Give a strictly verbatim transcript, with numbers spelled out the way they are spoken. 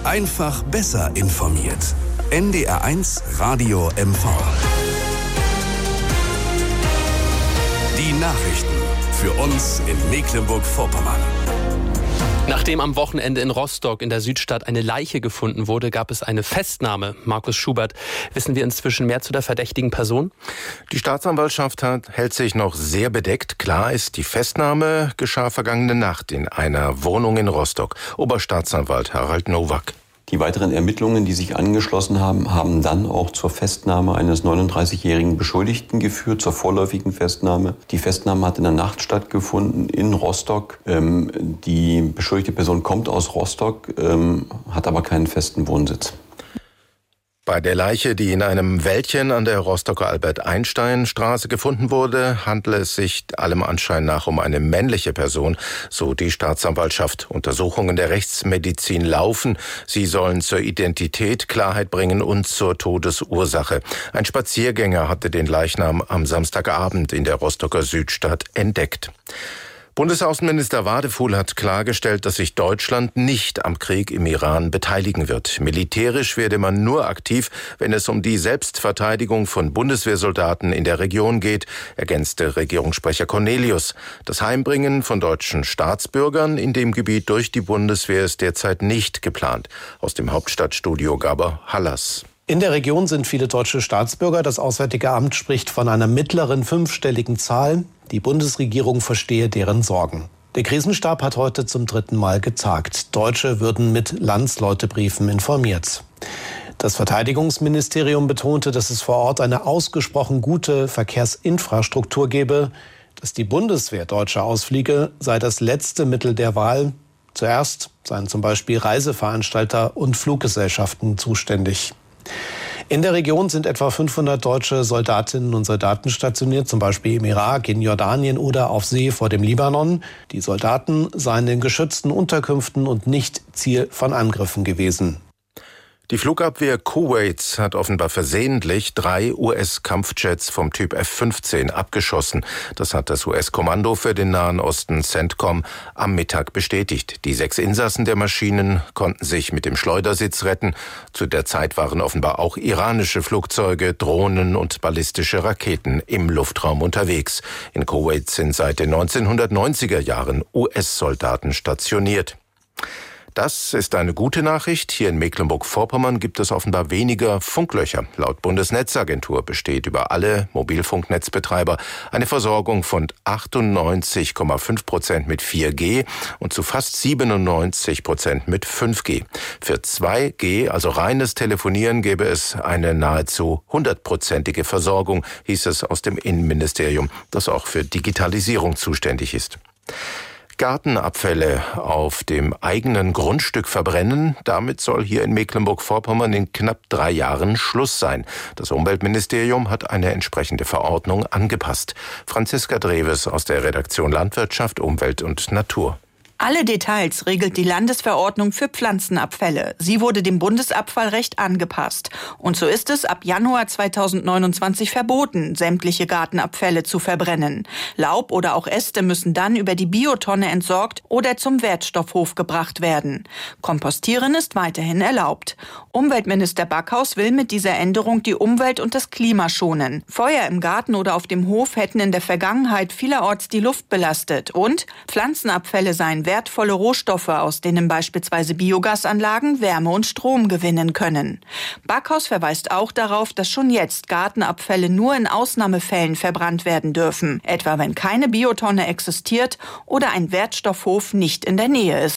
Einfach besser informiert. N D R eins Radio M V. Die Nachrichten für uns in Mecklenburg-Vorpommern. Nachdem am Wochenende in Rostock in der Südstadt eine Leiche gefunden wurde, gab es eine Festnahme. Markus Schubert, wissen wir inzwischen mehr zu der verdächtigen Person? Die Staatsanwaltschaft hat, hält sich noch sehr bedeckt. Klar ist, die Festnahme geschah vergangene Nacht in einer Wohnung in Rostock. Oberstaatsanwalt Harald Nowak. Die weiteren Ermittlungen, die sich angeschlossen haben, haben dann auch zur Festnahme eines neununddreißigjährigen Beschuldigten geführt, zur vorläufigen Festnahme. Die Festnahme hat in der Nacht stattgefunden in Rostock. Ähm, die beschuldigte Person kommt aus Rostock, ähm, hat aber keinen festen Wohnsitz. Bei der Leiche, die in einem Wäldchen an der Rostocker Albert-Einstein-Straße gefunden wurde, handelt es sich allem Anschein nach um eine männliche Person, so die Staatsanwaltschaft. Untersuchungen der Rechtsmedizin laufen. Sie sollen zur Identität Klarheit bringen und zur Todesursache. Ein Spaziergänger hatte den Leichnam am Samstagabend in der Rostocker Südstadt entdeckt. Bundesaußenminister Wadefuhl hat klargestellt, dass sich Deutschland nicht am Krieg im Iran beteiligen wird. Militärisch werde man nur aktiv, wenn es um die Selbstverteidigung von Bundeswehrsoldaten in der Region geht, ergänzte Regierungssprecher Cornelius. Das Heimbringen von deutschen Staatsbürgern in dem Gebiet durch die Bundeswehr ist derzeit nicht geplant. Aus dem Hauptstadtstudio Gabor Hallas. In der Region sind viele deutsche Staatsbürger. Das Auswärtige Amt spricht von einer mittleren fünfstelligen Zahl. Die Bundesregierung verstehe deren Sorgen. Der Krisenstab hat heute zum dritten Mal getagt. Deutsche würden mit Landsleutebriefen informiert. Das Verteidigungsministerium betonte, dass es vor Ort eine ausgesprochen gute Verkehrsinfrastruktur gebe. Dass die Bundeswehr Deutsche ausfliege, sei das letzte Mittel der Wahl. Zuerst seien zum Beispiel Reiseveranstalter und Fluggesellschaften zuständig. In der Region sind etwa fünfhundert deutsche Soldatinnen und Soldaten stationiert, zum Beispiel im Irak, in Jordanien oder auf See vor dem Libanon. Die Soldaten seien in geschützten Unterkünften und nicht Ziel von Angriffen gewesen. Die Flugabwehr Kuwaits hat offenbar versehentlich drei U S-Kampfjets vom Typ F fünfzehn abgeschossen. Das hat das U S-Kommando für den Nahen Osten CENTCOM am Mittag bestätigt. Die sechs Insassen der Maschinen konnten sich mit dem Schleudersitz retten. Zu der Zeit waren offenbar auch iranische Flugzeuge, Drohnen und ballistische Raketen im Luftraum unterwegs. In Kuwait sind seit den neunzehnhundertneunziger Jahren U S-Soldaten stationiert. Das ist eine gute Nachricht. Hier in Mecklenburg-Vorpommern gibt es offenbar weniger Funklöcher. Laut Bundesnetzagentur besteht über alle Mobilfunknetzbetreiber eine Versorgung von achtundneunzig Komma fünf Prozent mit vier G und zu fast siebenundneunzig Prozent mit fünf G. Für zwei G, also reines Telefonieren, gäbe es eine nahezu hundertprozentige Versorgung, hieß es aus dem Innenministerium, das auch für Digitalisierung zuständig ist. Gartenabfälle auf dem eigenen Grundstück verbrennen. Damit soll hier in Mecklenburg-Vorpommern in knapp drei Jahren Schluss sein. Das Umweltministerium hat eine entsprechende Verordnung angepasst. Franziska Dreves aus der Redaktion Landwirtschaft, Umwelt und Natur. Alle Details regelt die Landesverordnung für Pflanzenabfälle. Sie wurde dem Bundesabfallrecht angepasst. Und so ist es ab Januar zweitausendneunundzwanzig verboten, sämtliche Gartenabfälle zu verbrennen. Laub oder auch Äste müssen dann über die Biotonne entsorgt oder zum Wertstoffhof gebracht werden. Kompostieren ist weiterhin erlaubt. Umweltminister Backhaus will mit dieser Änderung die Umwelt und das Klima schonen. Feuer im Garten oder auf dem Hof hätten in der Vergangenheit vielerorts die Luft belastet. Und Pflanzenabfälle seien wertvolle Rohstoffe, aus denen beispielsweise Biogasanlagen Wärme und Strom gewinnen können. Backhaus verweist auch darauf, dass schon jetzt Gartenabfälle nur in Ausnahmefällen verbrannt werden dürfen, etwa wenn keine Biotonne existiert oder ein Wertstoffhof nicht in der Nähe ist.